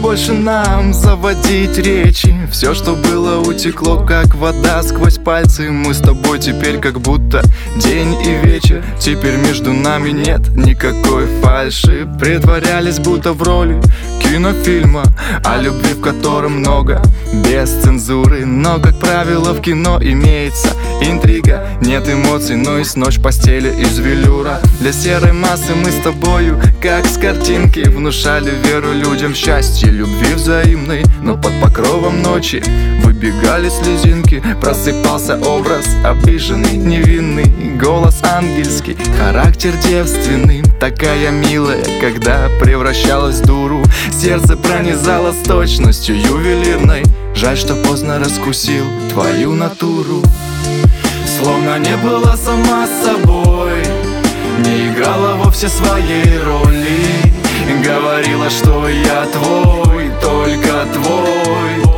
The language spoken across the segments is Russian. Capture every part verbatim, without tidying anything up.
больше нам заводить речи. Все, что было, утекло, как вода сквозь пальцы. Мы с тобой теперь как будто день и вечер. Теперь между нами нет никакой фальши. Притворялись будто в роли кинофильма о любви, в котором много без цензуры. Но, как правило, в кино имеется интрига. Нет эмоций, но есть ночь в постели из велюра. Для серой массы мы с тобою, как с картинки, внушали веру людям в счастье, любви взаимной. Но под покровом ночи выбегали слезинки. Просыпался образ обиженный, невинный, голос ангельский, характер девственный. Такая милая, когда превращалась в дуру. Сердце пронизало с точностью ювелирной. Жаль, что поздно раскусил твою натуру. Словно не была сама собой, не играла вовсе своей роли. Говорила, что я твой, только твой.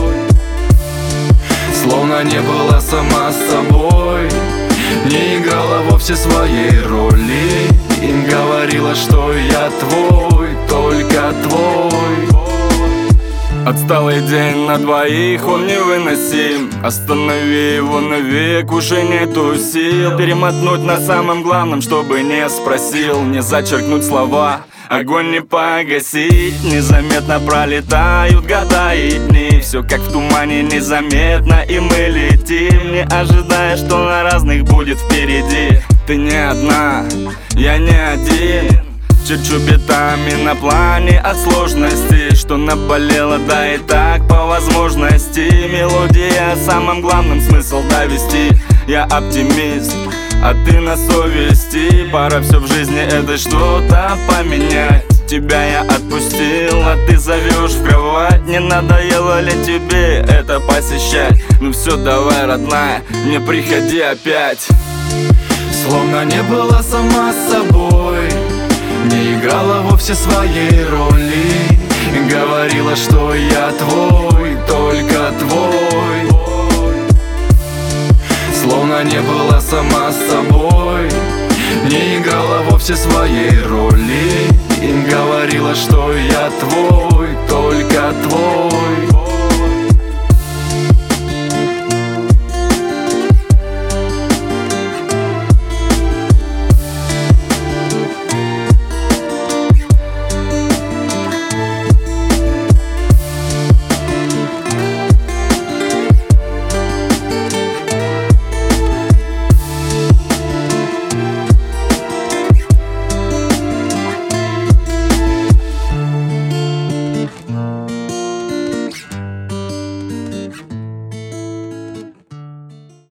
Словно не была сама собой, не играла вовсе своей роли. И говорила, что я твой, только твой. Отсталый день на двоих, он невыносим. Останови его навек, уже нету сил. Перемотнуть на самом главном, чтобы не спросил. Не зачеркнуть слова, огонь не погасить. Незаметно пролетают года и дни. Все как в тумане, незаметно, и мы летим, не ожидая, что на разных будет впереди. Ты не одна, я не один. Черчу битами на плане от сложности, что наболело, да и так по возможности. Мелодия о самом главном, смысл довести. Я оптимист, а ты на совести. Пора все в жизни это что-то поменять. Тебя я отпустил, а ты зовешь в кровать. Не надоело ли тебе это посещать? Ну все, давай, родная, не приходи опять. Словно не была сама собой, не играла вовсе своей роли. Говорила, что я твой, только твой. Словно не была сама собой, не играла вовсе своей роли. И говорила, что я твой, только твой.